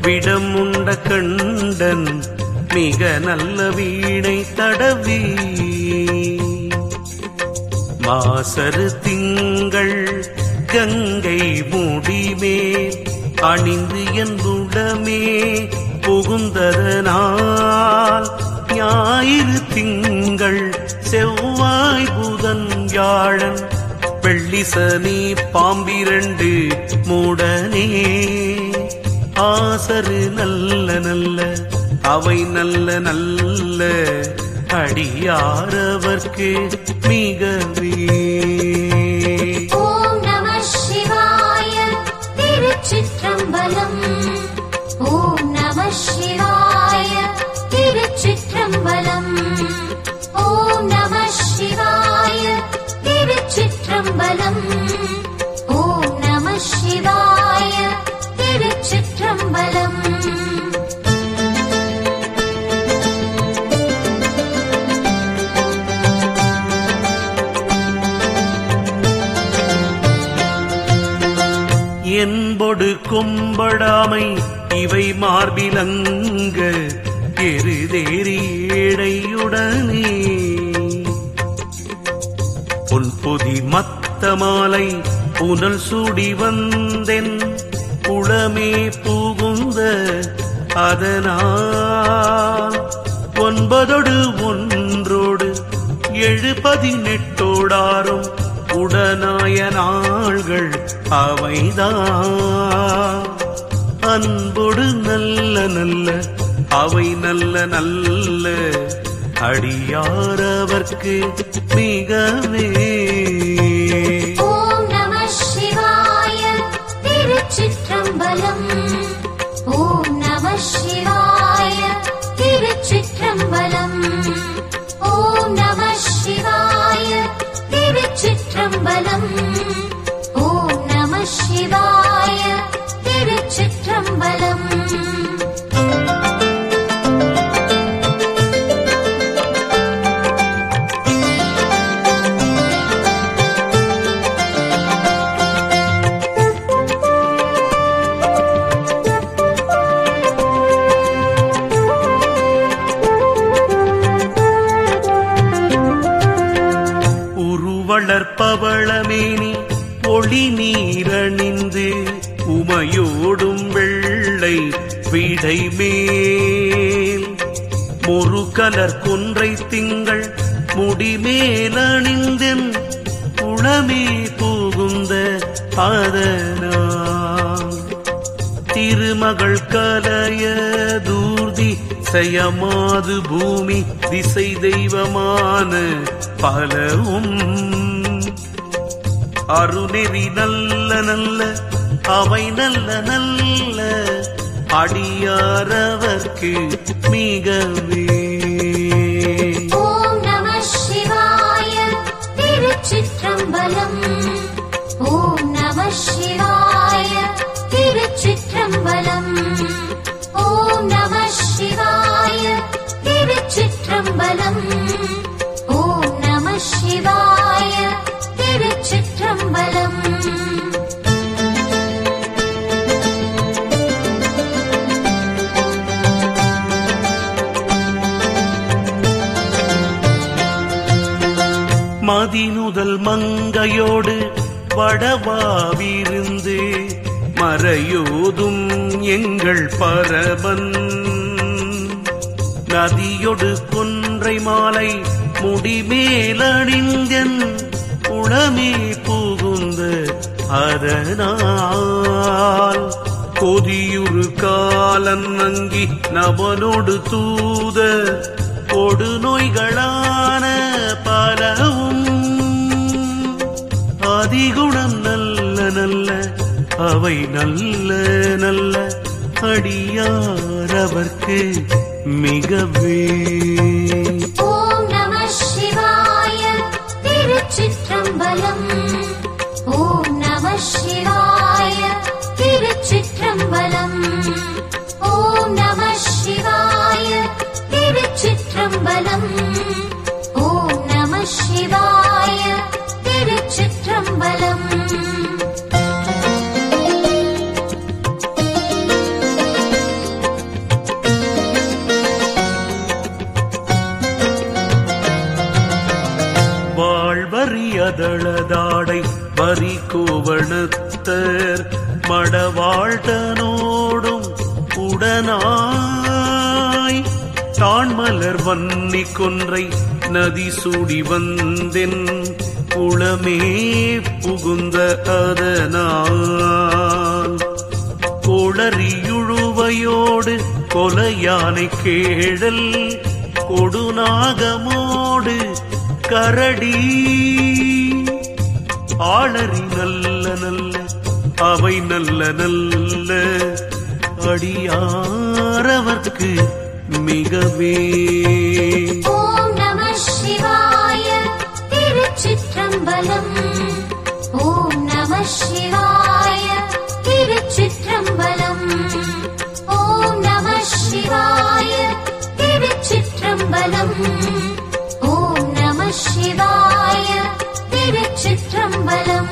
விடமுண்ட கண்டன் மிக நல்ல வீணை தடவி மாசரு திங்கள் கங்கை முடிமேல் அணிந்து என்புடமே புகுந்ததனால் ஞாயிறு திங்கள் செவ்வாய் புதன் வியாழன் வெள்ளி சனி பாம்பிரண்டு மூடனே ஆசரு நல்ல நல்ல அவை நல்ல நல்ல அடியாரவர்க்கு மிகவே. ஓம் நம சிவாய திருச்சிற்றம்பலம். ஓம் நம சிவாய திருச்சிற்றம்பலம். ஓம் நம சிவாய திருச்சிற்றம்பலம். ஓம் நம சிவாய திருச்சிற்றம்பலம். என்பொடு கொம்படாமை இவை மார்பிலங்க எருதேறி ஏடையுடனே பொன்பொதி மத்த மாலை புனல் சூடி வந்தென் புலமே புகுந்த அதனால் 9 ஒன்றோடு 7-18 உடனாய நாள்கள் அவைதான் அன்பொடு நல்ல நல்ல அவை நல்ல நல்ல அடியாரவர்க்கு மிகவே. ஓம் நம சிவாய திருச்சிற்றம்பலம். ஓம் நம சிவாய திருச்சிற்றம்பலம். ஓம் நம சிவாய திருச்சிற்றம்பலம். ஓம் நம சிவாய திருச்சிற்றம்பலம். வளர்ப்பவளமேனி ஒளி நீரணிந்து உமையோடும் வெள்ளை விடை மேல் முருகலர் கொன்றை திங்கள் முடிமேலணிந்தென் உளமே புகுந்த அதனால் திருமகள் கலைய தூர்தி செய்யமாது பூமி திசை தெய்வமான பலவும் அருநெறி நல்ல நல்ல அவை நல்ல நல்ல அடியாரவர்க்கு மிகவே. ஓம் நம சிவாய திருச்சிற்றம்பலம். ஓம் நம சிவாய திருச்சிற்றம்பலம். ஓம் நம சிவாய திருச்சிற்றம்பலம். ஓம் நம சிவாய திருச்சிற்றம்பலம். மதினுதல் மங்கையோடு வடவாவிருந்து மறையோதும் எங்கள் பரமன் நதியொடு கொன்றை மாலை முடிமேலணிந்தென் உளமே புகுந்த அதனால் கொதியுறு காலன் அங்கி நவனோடு தூத கொடு நோய்களான பலவும் அதிகுணம் நல்ல நல்ல அவை நல்ல நல்ல அடியாரவர்க்கு மிகவே. ஓம் நம சிவாய திருச்சிற்றம்பலம். ஓம் நம சிவாய திருச்சிற்றம்பலம். ஓம் நம சிவாய திருச்சிற்றம்பலம். ஓம் நம சிவாய திருச்சிற்றம்பலம். வரியதளதாடை வரி கோவணத்தர் மடவாழ்தனோடும் உடனாய் தான்மலர் வன்னி கொன்றை நதி சூடி வந்தென் குளமே புகுந்த அதனால் கோளறியுழுவையோடு கொலையானை கேழல் கொடுநாகமோடு கரடி ஆளறி நல்ல நல்ல அவை நல்ல நல்ல அடியாரவர்க்கு மிகவே. ஓம் நம சிவாய திருச்சிற்றம்பலம். ஓம் நம சிவாய திருச்சிற்றம்பலம். ஓம் நம சிவாய திருச்சிற்றம்பலம். ஓம் நம சிவாய திருச்சிற்றம்பலம்.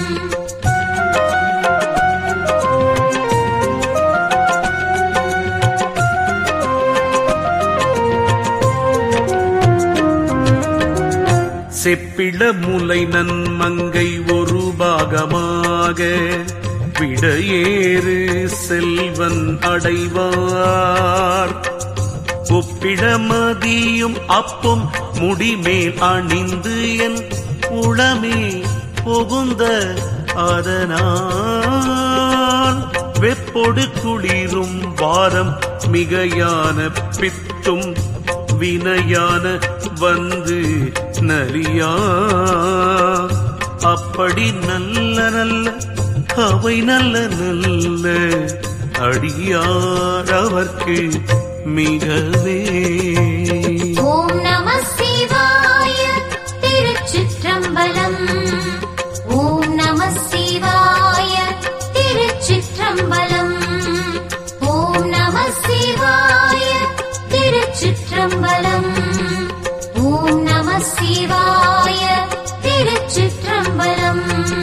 செப்பிள முலை நன்மங்கை ஒரு பாகமாக விடையேறு செல்வன் அடைவார். ஒப்பிடமதியும் அப்பும் முடிமேல் அணிந்து என் உளமே புகுந்த அதனால் வெப்பொடு குளிரும் வாரம் மிகையான பித்தும் வினையான வந்து நலியா. அப்படி நல்ல நல்ல அவை நல்ல நல்ல அடியார் அவர்க்கு மிகவே. ஓம் நம சிவாய திருச்சிற்றம்பலம். ஓம் நம சிவாய திருச்சிற்றம்பலம். ஓம் நம சிவாய திருச்சிற்றம்பலம். ஓம் நம சிவாய திருச்சிற்றம்பலம்.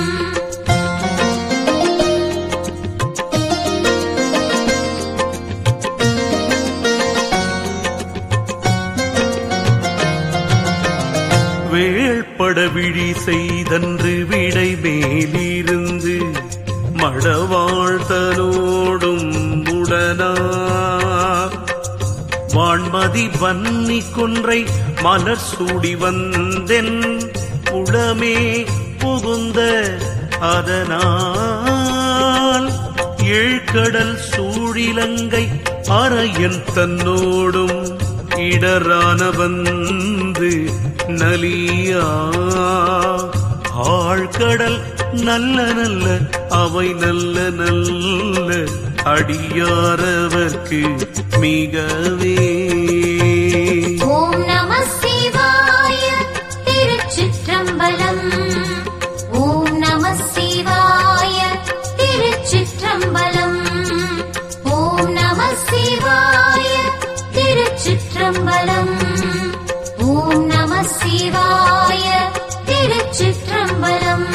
வேள்பட விழி செய்தன்று விடை மேலிருந்து மடவாழ்தனோடும் உடனார் வான்மதி வன்னி கொன்றை மலர் சூடி வந்தென் உளமே புகுந்த அதனால் ஏழ்கடல் சூழிலங்கை அரையன் தன்னோடும் இடரான வந்து நலியா. ஆழ்கடல் நல்ல நல்ல அவை நல்ல நல்ல அடியாரவர்க்கு மிகவே. ஓம் நம சிவாய திருச்சிற்றம்பலம். ஓம் நம சிவாய திருச்சிற்றம்பலம். ஓம் நம சிவாய திருச்சிற்றம்பலம். ஓம் நம சிவாய திருச்சிற்றம்பலம்.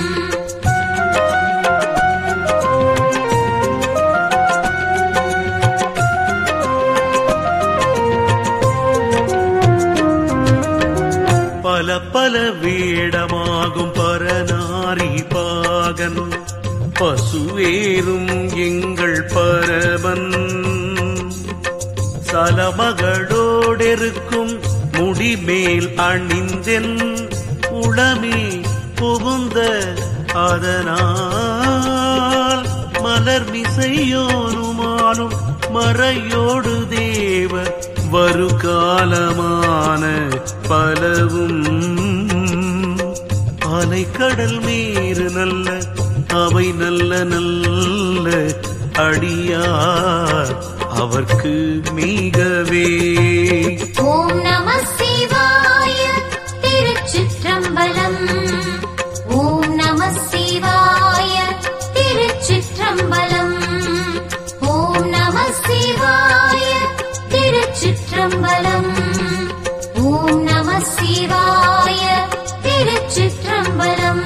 பல பல வேடமாகும் பரநாரி பாகன் பசுவேறும் எங்கள் பரவன் சலமகளோடெருக்கும் முடிமேல் அணிந்தென் உளமே புகுந்த அதனால் மலர்மிசையோனுமானும் மறையோடு தேவர் வருகாலமான பலவும் அலைக்கடல் மேறு நல்ல அவை நல்ல நல்ல அடியார் அவர்க்கு மிகவே. ஓம் நம சிவாய திருச்சிற்றம்பலம். ஓம் நம சிவாய திருச்சிற்றம்பலம். ஓம் நம சிவாய திருச்சிற்றம்பலம். ஓம் நம சிவாய திருச்சிற்றம்பலம்.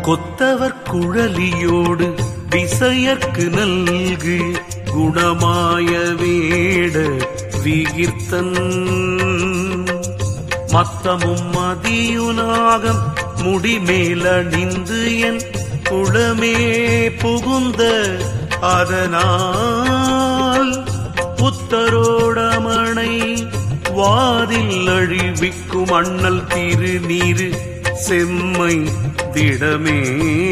கொத்தவர் குழலியோடு விசையற்கு நல்கு குணமாய வேட விகிர்த்தன் மத்தமும் மதியுனாகம் முடிமேலணிந்து என் குளமே புகுந்த அதனால் புத்தரோடமனை வாதில் அழிவிக்கும் அண்ணல் திருநீரு செம்மை திடமே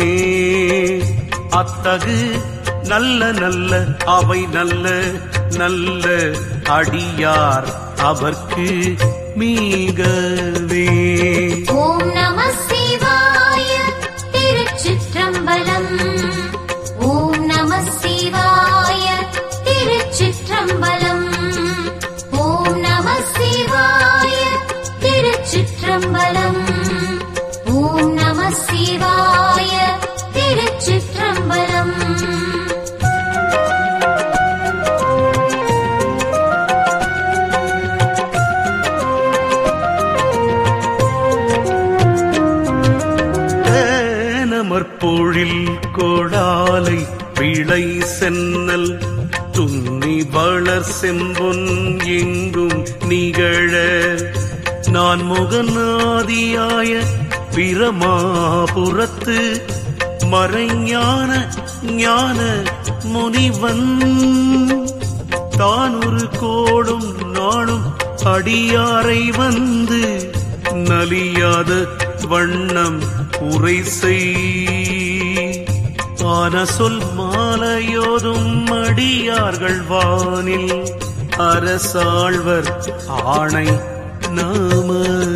அத்தகு நல்ல நல்ல அவை நல்ல நல்ல அடியார் அவர்க்கு மீகவே. ஓம் நம சிவாய திருச்சிற்றம்பலம். ஓம் நம சிவாய திருச்சிற்றம்பலம். ஓம் நம சிவாய திருச்சிற்றம்பலம். ஓம் நம சிவாய திருச்சிற்றம்பலம். பொழில் கோடாலை விளை சென்னல் துன்னி வளர் செம்பொன் எங்கும் நிகழ நான் முகநாதியாய பிரமாபுரத்து மறைஞான ஞான முனிவன் தான் ஒரு கோடும் நாளும் அடியாரை வந்து நலியாத வண்ணம் உரை ஆன சொல் மாலையோதும் அடியார்கள் வானில் அரசாழ்வர் ஆணை நாம